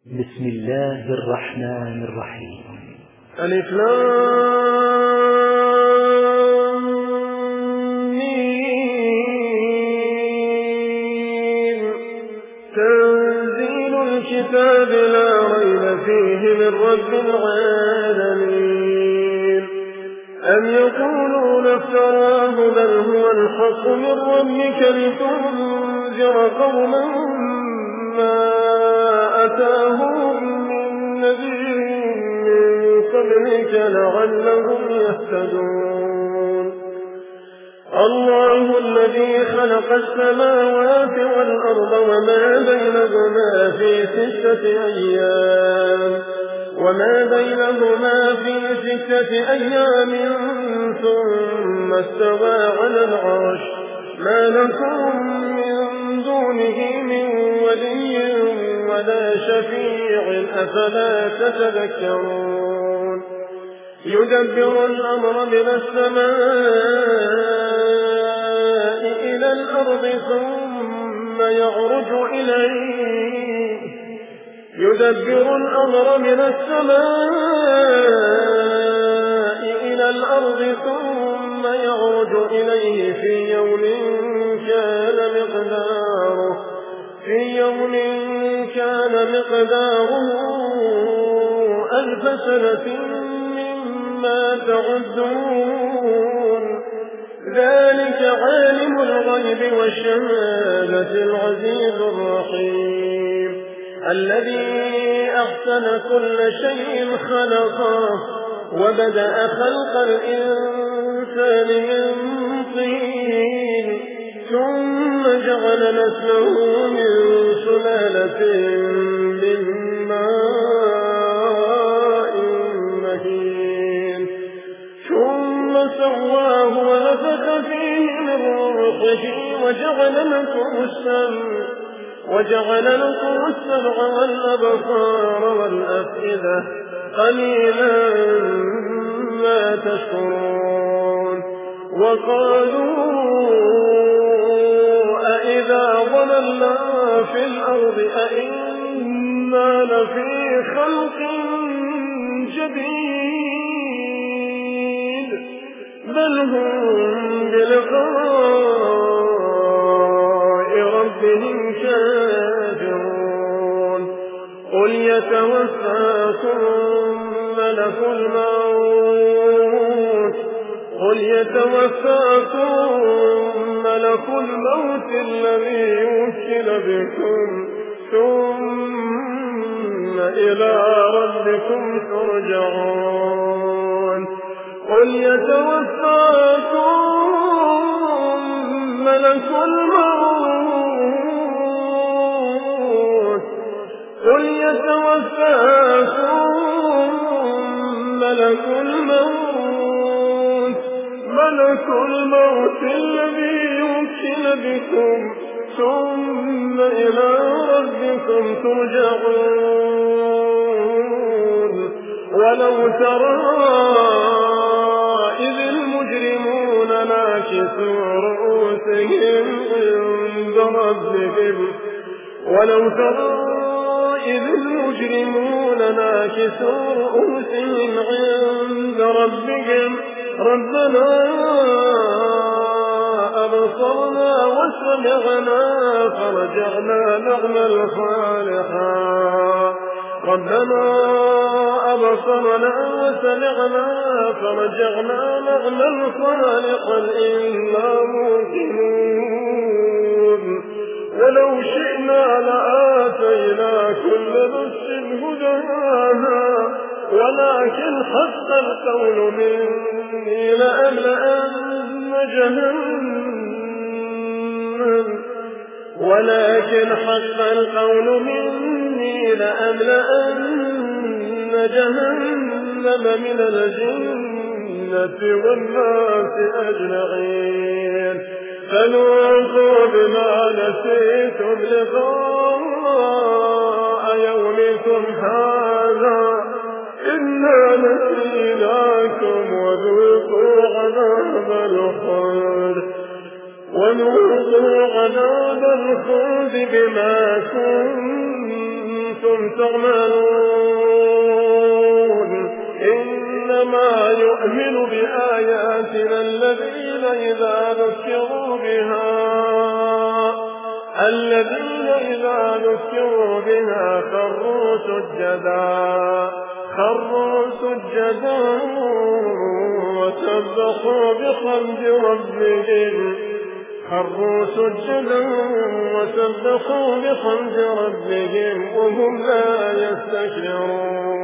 بسم الله الرحمن الرحيم. ألف لام ميم. تنزيل الكتاب لا ريب فيه من رب العالمين. أم يقولون افتراه بل هو الحق من ربك لتنذر قوما ما أتاهم من نذير من قبلك لعلهم يهتدون. الله الذي خلق السماوات والأرض وما بينهما في 6 أيام ثم استوى على العرش ما لكم من دونه من ولي ولا شفيع أفلا تتذكرون. يدبر الأمر من السماء إلى الأرض ثم يعرج إليه يدبر الأمر من السماء إلى الأرض ثم يعرج إليه في يوم كان مقداره 1000 سنة مما تعدون. ذلك عالم الغيب والشهادة العزيز الرحيم الذي أحسن كل شيء خلقه وبدأ خلق الإنسان من طين ثم جعل نسله من سلالة من ماء مهين ثم سواه ونفخ فيه من روحه وجعل لكم السمع والأبصار والأفئدة قليلا ما تشكرون. وقالوا أإذا ضللنا في الأرض أإنا لفي خلق جديد بل هم بلقاء ربهم كافرون. قل يتوفاكم ملك الموت الذي يوكل بكم ثم إلى ربكم ترجعون. قل يتوفاكم ملك الموت الذي يوكل بكم ثم إلى ربكم ترجعون. ولو ترى إذ المجرمون ناكسوا رؤوسهم عند ربهم ربنا أبصرنا وسمعنا فرجعنا نعمل صالحا إنا موقنون. ولو شئنا لآتينا كل نفس هداها ولكن حق القول مني لأملأن جهنم من الجنة والناس أجمعين. فذوقوا بما نسيتم لقاء يومكم هذا إنا نسيناكم وذوقوا عذاب الخلد بما كنتم كنتم تعملون إنما يؤمن بآياتنا الذين إذا ذكروا بها خروا سجدا وسبحوا بحمد ربهم وهم لا يستكبرون